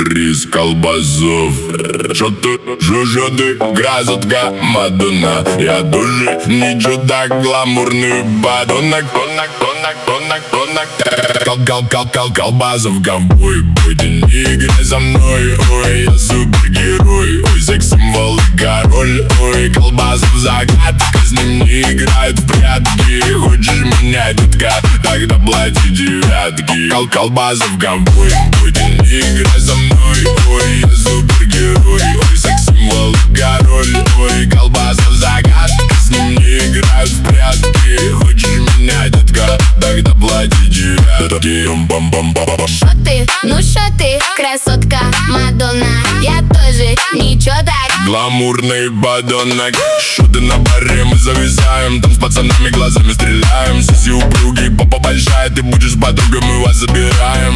Рис колбасов. Что ты жужжёты, красотка Мадонна. Я тоже не чудак, гламурный подонок. Колбасов ковбой, бой, ты не играй со мной. Ой, я супергерой, ой, секс-символ и король. Ой, Колбасов загадка, с ним не играют в прятки. Хочешь меня, детка, тогда плати девятки. Колбасов ковбой, бой, ты не играй со мной. Ой, я супергерой, ой, секс-символ и король. Ой, Колбасов загадка, с ним не играют в прятки. Хочешь меня, детка, тогда плати девятки. Шо ты, ну шо ты, красотка Мадонна. Я тоже ничего так. Гламурный подонок. Шо ты на баре, мы зависаем. Там с пацанами глазами стреляем. Сиси упругий, попа большая. Ты будешь с подругой, мы вас забираем.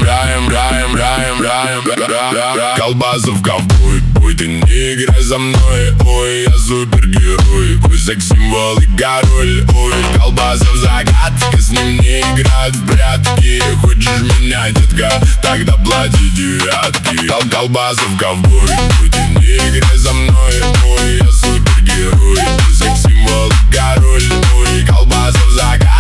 Колбасов ковбой, ой, ты не играй со мной. Ой, я супергерой, ой, секс-символ и король. Ой, Колбасов загадка, с ним не играют в прятки. Хочешь меня, детка, тогда плати девятки. Колбасов ковбой, ой, ты не играй со мной. Ой, я супергерой, ой, секс-символ и король. Ой, Колбасов загадка.